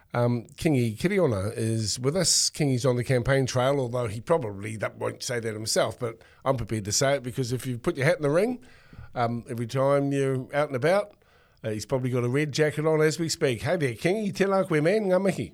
Kingi Kiriona is with us. Kingi's on the campaign trail, although he probably won't say that himself, but I'm prepared to say it because if you put your hat in the ring, every time you're out and about, he's probably got a red jacket on as we speak. Hey there, Kingi, tēnā koe man, ngā mihi.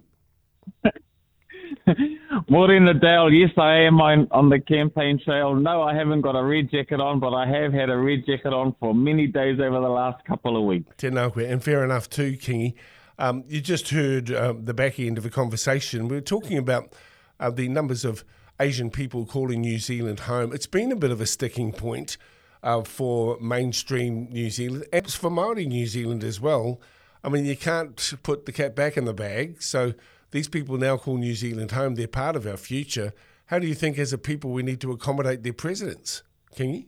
Morena Dale, yes, I am on the campaign trail. No, I haven't got a red jacket on, but I have had a red jacket on for many days over the last couple of weeks. Tēnā koe, and fair enough too, Kingi. You just heard the back end of a conversation. We were talking about the numbers of Asian people calling New Zealand home. It's been a bit of a sticking point for mainstream New Zealand, and for Māori New Zealand as well. I mean, you can't put the cat back in the bag, so these people now call New Zealand home. They're part of our future. How do you think as a people we need to accommodate their presidents, Kingi?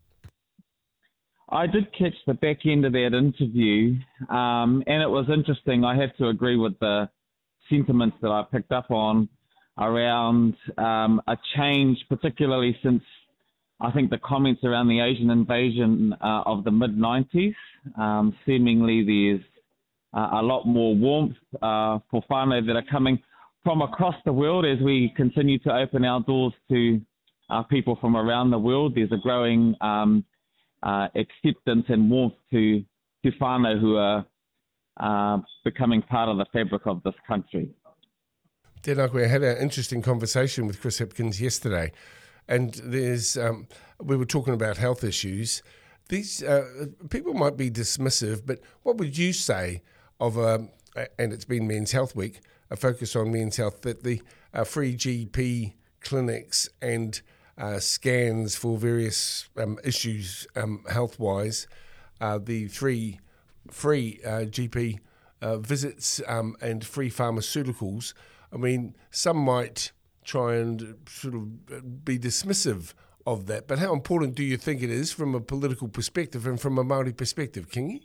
I did catch the back end of that interview, and it was interesting. I have to agree with the sentiments that I picked up on around a change, particularly since I think the comments around the Asian invasion of the mid-90s. Seemingly there's a lot more warmth for whānau that are coming from across the world as we continue to open our doors to people from around the world. There's a growing acceptance and warmth to whānau who are becoming part of the fabric of this country. Tēnā koe, I had an interesting conversation with Chris Hipkins yesterday, and we were talking about health issues. These people might be dismissive, but what would you say of and it's been Men's Health Week, a focus on men's health, that the free GP clinics and scans for various issues health-wise, the free GP visits and free pharmaceuticals. I mean, some might try and sort of be dismissive of that, but how important do you think it is from a political perspective and from a Māori perspective, Kingi?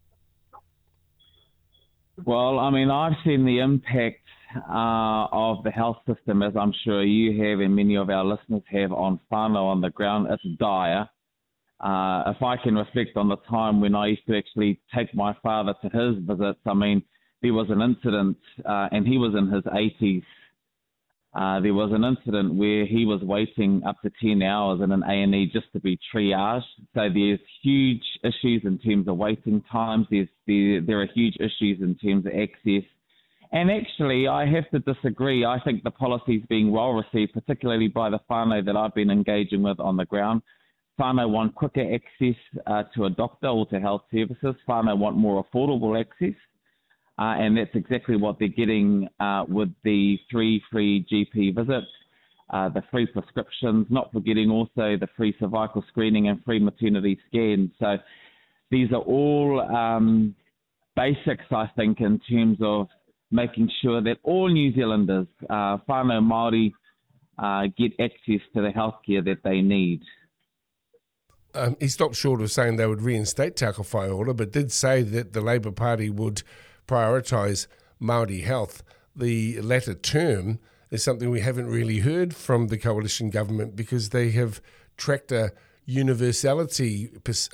Well, I mean, I've seen the impact of the health system, as I'm sure you have and many of our listeners have, on whānau on the ground. It's dire. If I can reflect on the time when I used to actually take my father to his visits, I mean, there was an incident, and he was in his 80s. There was an incident where he was waiting up to 10 hours in an A&E just to be triaged. So there's huge issues in terms of waiting times. There are huge issues in terms of access. And actually, I have to disagree. I think the policy is being well received, particularly by the whānau that I've been engaging with on the ground. Whānau want quicker access to a doctor or to health services. Whānau want more affordable access. And that's exactly what they're getting with the free GP visits, the free prescriptions, not forgetting also the free cervical screening and free maternity scans. So these are all basics, I think, in terms of making sure that all New Zealanders, whānau Māori, get access to the healthcare that they need. He stopped short of saying they would reinstate Te Ako Whai Ora, but did say that the Labour Party would prioritise Māori health. The latter term is something we haven't really heard from the coalition government because they have tracked a universality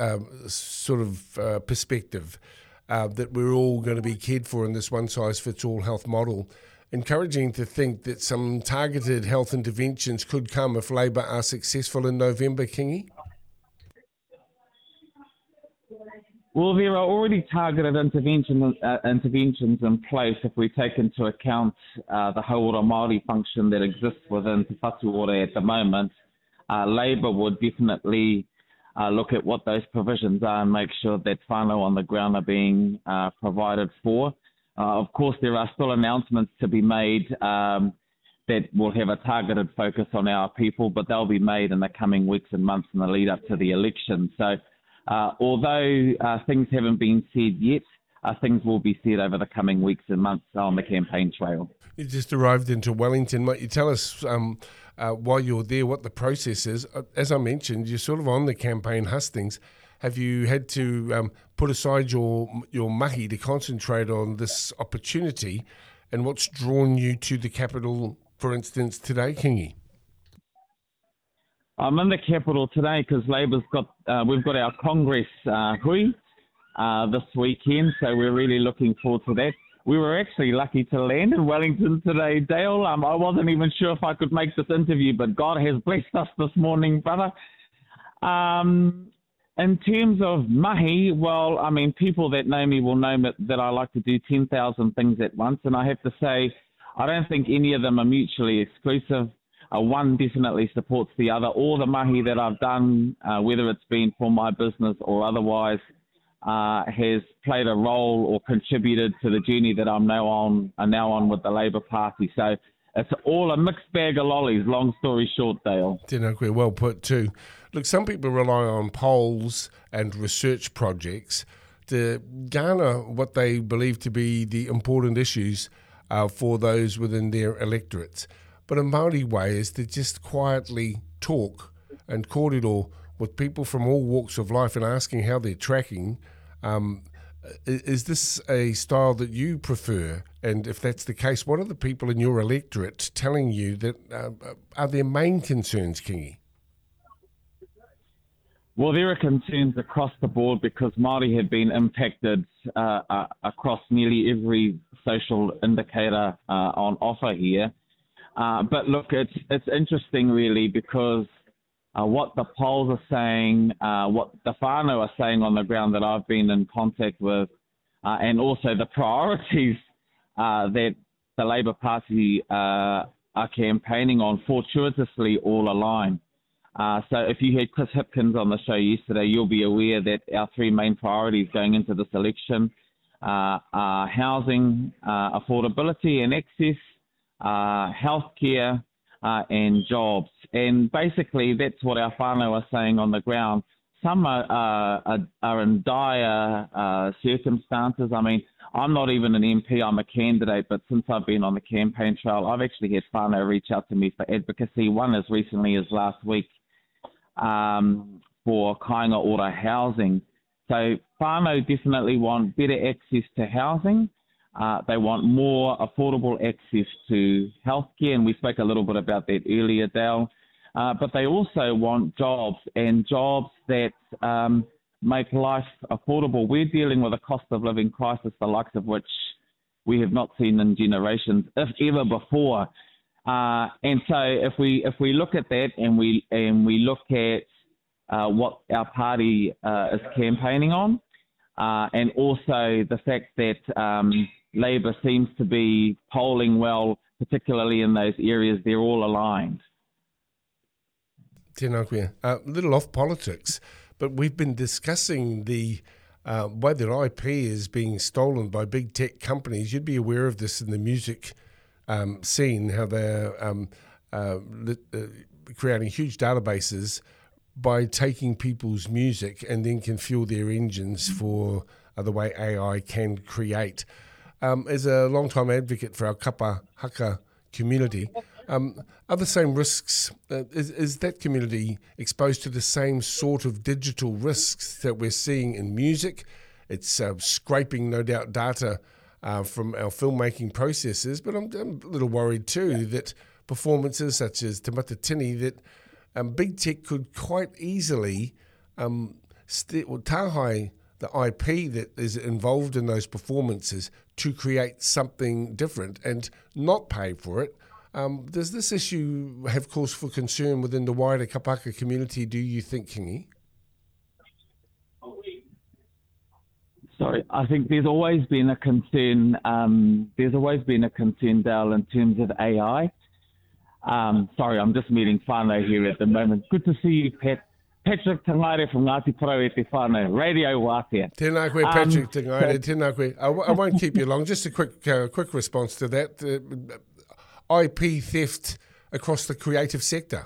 perspective that we're all going to be cared for in this one-size-fits-all health model, encouraging to think that some targeted health interventions could come if Labour are successful in November, Kingi? Well, there are already targeted interventions in place if we take into account the Hauora Māori function that exists within Te Whatu Ora at the moment. Labour would definitely look at what those provisions are and make sure that whānau on the ground are being provided for. Of course, there are still announcements to be made that will have a targeted focus on our people, but they'll be made in the coming weeks and months in the lead up to the election. So although things haven't been said yet, things will be said over the coming weeks and months on the campaign trail. You just arrived into Wellington. Might you tell us while you're there what the process is? As I mentioned, you're sort of on the campaign hustings. Have you had to put aside your mahi to concentrate on this opportunity? And what's drawn you to the capital, for instance, today, Kingi? I'm in the capital today because Labour's we've got our Congress hui this weekend, so we're really looking forward to that. we were actually lucky to land in Wellington today, Dale. I wasn't even sure if I could make this interview, but God has blessed us this morning, brother. In terms of mahi, well, I mean, people that know me will know that I like to do 10,000 things at once. And I have to say, I don't think any of them are mutually exclusive. One definitely supports the other. All the mahi that I've done, whether it's been for my business or otherwise, has played a role or contributed to the journey that I'm now on with the Labour Party. So it's all a mixed bag of lollies, long story short, Dale. Tēnā koe, well put too. Look, some people rely on polls and research projects to garner what they believe to be the important issues for those within their electorates. But a Māori way is to just quietly talk and kōrero with people from all walks of life and asking how they're tracking. Is this a style that you prefer? And if that's the case, what are the people in your electorate telling you that are their main concerns, Kingi? Well, there are concerns across the board because Māori have been impacted across nearly every social indicator on offer here. But look, it's interesting really because what the polls are saying, what the whānau are saying on the ground that I've been in contact with, and also the priorities that the Labour Party are campaigning on, fortuitously all align. So if you had Chris Hipkins on the show yesterday, you'll be aware that our three main priorities going into this election are housing, affordability and access, healthcare, and jobs. And basically, that's what our whānau are saying on the ground. Some are in dire circumstances. I mean, I'm not even an MP, I'm a candidate, but since I've been on the campaign trail, I've actually had whānau reach out to me for advocacy, one as recently as last week for kāinga ora housing. So whānau definitely want better access to housing. They want more affordable access to healthcare, and we spoke a little bit about that earlier, Dale. But they also want jobs, and jobs that make life affordable. We're dealing with a cost of living crisis, the likes of which we have not seen in generations, if ever before. And so if we look at that and we look at what our party is campaigning on, and also the fact that Labour seems to be polling well, particularly in those areas, they're all aligned. Tēnā koe. A little off politics, but we've been discussing the way that IP is being stolen by big tech companies. You'd be aware of this in the music scene, how they're creating huge databases by taking people's music and then can fuel their engines for the way AI can create. As a long-time advocate for our kapa haka community, are the same risks, is that community exposed to the same sort of digital risks that we're seeing in music? It's scraping, no doubt, data from our filmmaking processes, but I'm a little worried too that performances such as Te Matatini, that big tech could quite easily tāhai the IP that is involved in those performances to create something different and not pay for it. Does this issue have cause for concern within the wider kapaka community, do you think, Kingi? Sorry, I think there's always been a concern. Dale, in terms of AI. Sorry, I'm just meeting whānau here at the moment. Good to see you, Pat. Patrick Tangaire from Ngāti Porou e Te Whānau, Radio Wātea. Tēnā koe, Patrick Tangaire, tēnā koe. I won't keep you long. Just a quick response to that. IP theft across the creative sector.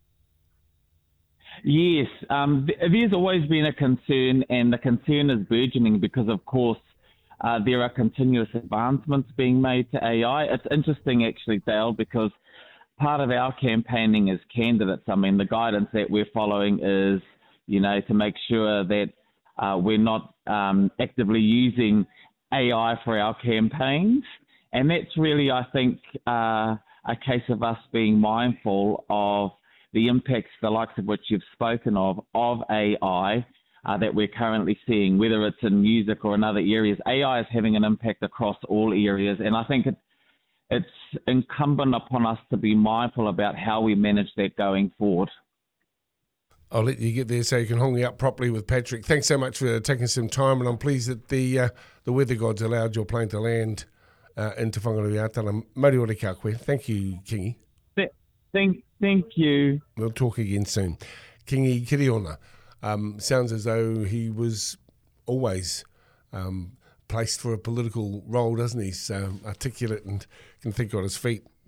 Yes, there's always been a concern, and the concern is burgeoning because, of course, there are continuous advancements being made to AI. It's interesting, actually, Dale, because part of our campaigning as candidates, I mean, the guidance that we're following is, to make sure that we're not actively using AI for our campaigns. And that's really, I think, a case of us being mindful of the impacts, the likes of which you've spoken of AI that we're currently seeing, whether it's in music or in other areas. AI is having an impact across all areas, and I think it's incumbent upon us to be mindful about how we manage that going forward. I'll let you get there so you can hold me up properly with Patrick. Thanks so much for taking some time, and I'm pleased that the weather gods allowed your plane to land into Whangaruiatara. Mauri ore kia koe. Thank you, Kingi. Thank you. We'll talk again soon. Kingi Kiriona. Sounds as though he was always placed for a political role, doesn't he? So articulate and can think on his feet.